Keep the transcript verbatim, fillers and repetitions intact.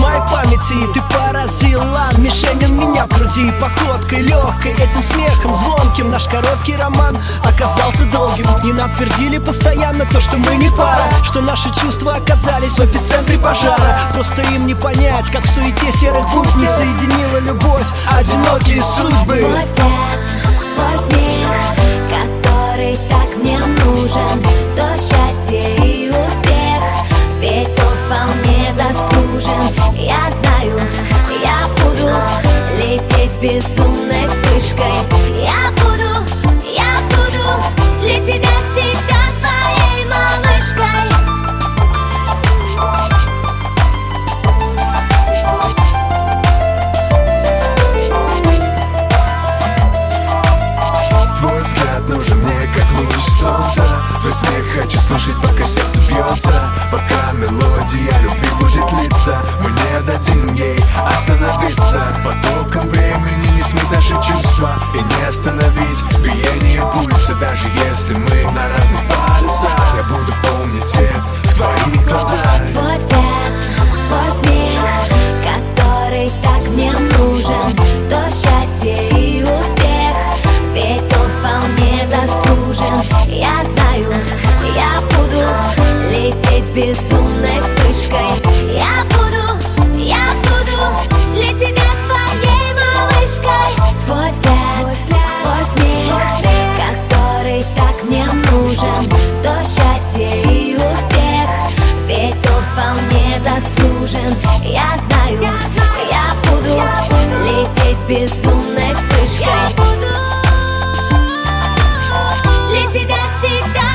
моей памяти. Ты поразила, мишень у меня в груди. Походкой легкой, этим смехом звонким наш короткий роман оказался долгим. И нам твердили постоянно то, что мы не пара, что наши чувства оказались в эпицентре пожара. Просто им не понять, как в суете серых будней соединила любовь одинокие судьбы. Твой взгляд, твой смех, который так мне нужен, то счастье и успех, ведь он вполне заслужен. Я знаю, я буду лететь безумной вспышкой. Я буду, я буду для тебя всегда твоей малышкой. Твой взгляд нужен мне, как луч солнца. Твой смех хочу слышать, пока сердце бьется, пока мелодия любви будет литься. Мы не дадим ей остановиться. Потоком времени не смей даже чувства и не остановить биение пульса. Даже если мы на разных полюсах, я буду помнить свет в твоих глазах. Твой взгляд, твой смех, который так мне нужен, то счастье и успех, ведь он вполне заслужен. Я знаю, я буду лететь безумной вспышкой. Я буду, я буду для тебя твоей малышкой. Твой взгляд, твой смех, который так мне нужен, то счастье и успех, ведь он вполне заслужен. Я знаю, я буду лететь безумной вспышкой. Я буду для тебя всегда